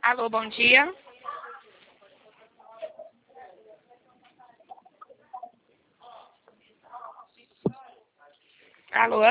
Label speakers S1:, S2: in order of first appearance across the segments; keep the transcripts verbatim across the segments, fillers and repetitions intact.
S1: Alô, bom dia. Alô?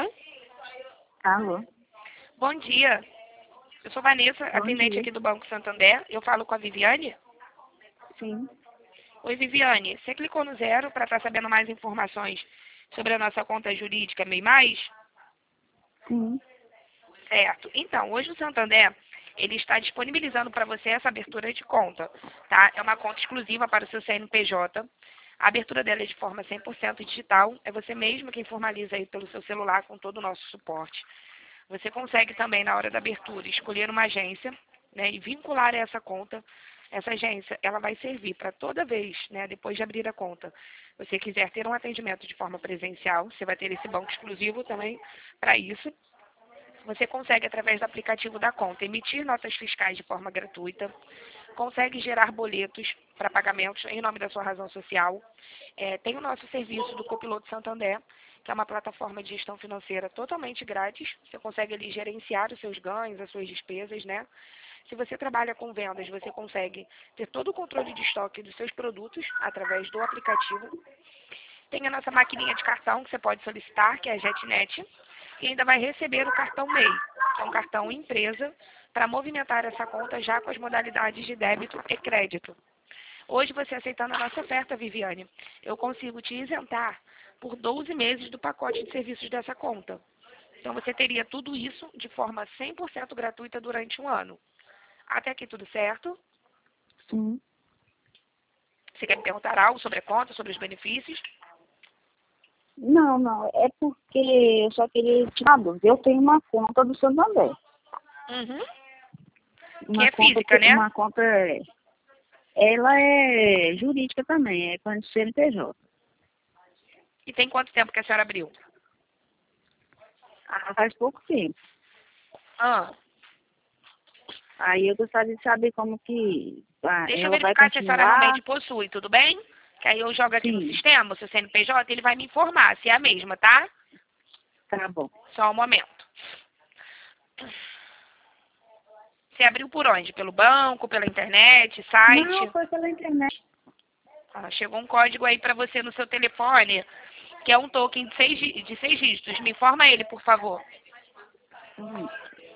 S2: Alô?
S1: Bom dia. Eu sou Vanessa,
S2: Bom
S1: atendente
S2: dia.
S1: aqui do Banco Santander. Eu falo com a Viviane?
S2: Sim.
S1: Oi, Viviane. Você clicou no zero para estar sabendo mais informações sobre a nossa conta jurídica MEI Mais?
S2: Sim.
S1: Certo. Então, hoje o Santander, ele está disponibilizando para você essa abertura de conta, tá? É uma conta exclusiva para o seu C N P J. A abertura dela é de forma cem por cento digital. É você mesmo quem formaliza aí pelo seu celular com todo o nosso suporte. Você consegue também, na hora da abertura, escolher uma agência, né, e vincular essa conta. Essa agência, ela vai servir para toda vez, né, depois de abrir a conta, você quiser ter um atendimento de forma presencial, você vai ter esse banco exclusivo também para isso. Você consegue, através do aplicativo da conta, emitir notas fiscais de forma gratuita, consegue gerar boletos para pagamentos em nome da sua razão social. É, tem o nosso serviço do Copiloto Santander, que é uma plataforma de gestão financeira totalmente grátis. Você consegue ali gerenciar os seus ganhos, as suas despesas, né? Se você trabalha com vendas, você consegue ter todo o controle de estoque dos seus produtos através do aplicativo. Tem a nossa maquininha de cartão que você pode solicitar, que é a JetNet, e ainda vai receber o cartão MEI, que é um cartão empresa, para movimentar essa conta já com as modalidades de débito e crédito. Hoje, você aceitando a nossa oferta, Viviane, eu consigo te isentar por doze meses do pacote de serviços dessa conta. Então, você teria tudo isso de forma cem por cento gratuita durante um ano. Até aqui tudo certo?
S2: Sim.
S1: Você quer me perguntar algo sobre a conta, sobre os benefícios?
S2: Não, não. É porque eu só queria tirar dúvida. Eu tenho uma conta do Santander.
S1: Uhum. Que
S2: Uma
S1: é
S2: conta,
S1: física, né?
S2: uma conta, ela é jurídica também, é com a C N P J.
S1: E tem quanto tempo que a senhora abriu?
S2: Ah, faz pouco tempo.
S1: Ah,
S2: Aí eu gostaria de saber como que ah,
S1: deixa eu
S2: ela vai
S1: verificar se a senhora
S2: continuar.
S1: realmente possui, tudo bem? Que aí eu jogo aqui no
S2: Sim,
S1: sistema, o seu C N P J, ele vai me informar se é a mesma, tá?
S2: tá bom.
S1: Só um momento. Você abriu por onde? Pelo banco, pela internet,
S2: Não,
S1: site?
S2: foi pela internet.
S1: Ah, chegou um código aí para você no seu telefone, que é um token de seis, dí- de seis dígitos. Me informa ele, por favor.
S2: Hum.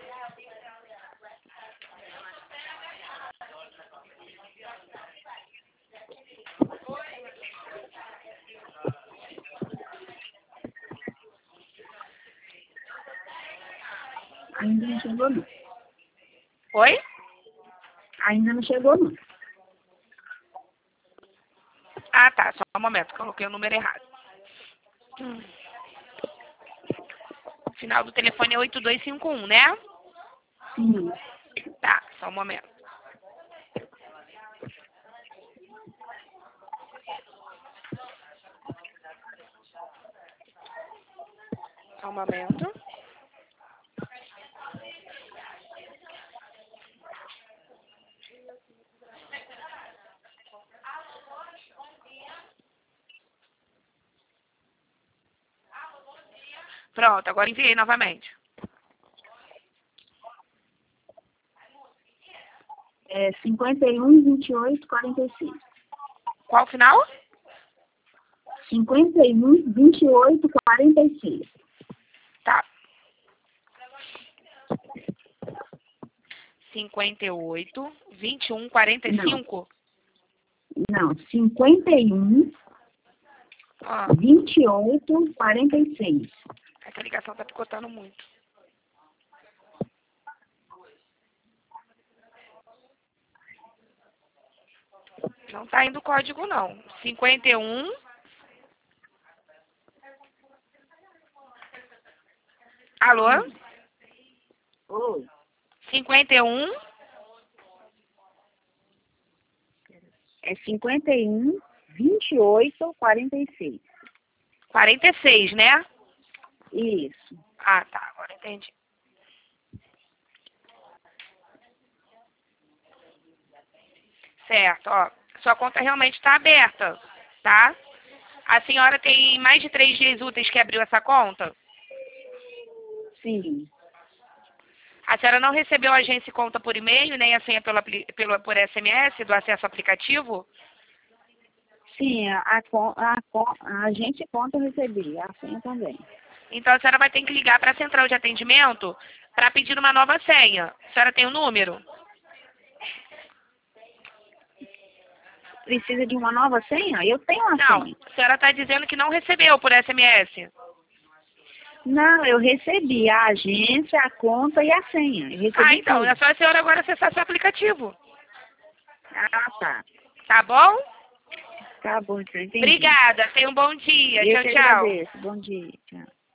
S2: Ainda não chegou, não.
S1: Oi?
S2: Ainda não chegou, não.
S1: Ah, tá. Só um momento, coloquei o número errado. Hum. Final do telefone é oito dois cinco um, né?
S2: Sim.
S1: Tá, só um momento. Só um momento. Pronto, agora enviei novamente.
S2: É cinquenta e um, vinte e oito, quarenta e seis.
S1: Qual o final?
S2: cinquenta e um, vinte e oito, quarenta e seis.
S1: Tá. cinquenta e oito, vinte e um, quarenta e
S2: Não,
S1: cinco.
S2: não. cinquenta e um,
S1: Ah,
S2: vinte e oito, quarenta e seis.
S1: essa ligação tá picotando muito. Não tá indo o código, não. cinquenta e um. Alô?
S2: Oi.
S1: cinquenta e um.
S2: É cinquenta e um, vinte e oito, quarenta e seis.
S1: quarenta e seis, né?
S2: Isso.
S1: Ah, tá. Agora entendi. Certo, ó. Sua conta realmente está aberta, tá? A senhora tem mais de três dias úteis que abriu essa conta?
S2: Sim.
S1: A senhora não recebeu a agência e conta por e-mail, nem a senha pelo, apli- pelo, por S M S do acesso ao aplicativo?
S2: Sim, a, a, con- a, con- a agente conta eu recebi, a senha também.
S1: Então a senhora vai ter que ligar para a central de atendimento para pedir uma nova senha. A senhora tem o número?
S2: Precisa de uma nova senha? Eu tenho uma
S1: Não,
S2: senha.
S1: a senhora está dizendo que não recebeu por S M S.
S2: Não, eu recebi a agência, a conta e a senha. Eu recebi
S1: Ah, então,
S2: tudo.
S1: é só a senhora agora acessar seu aplicativo.
S2: Ah, tá.
S1: Tá bom?
S2: Tá bom, então, entendi.
S1: Obrigada, tenha um bom dia.
S2: Eu
S1: Tchau,
S2: que
S1: tchau.
S2: agradeço. Bom dia. Tchau.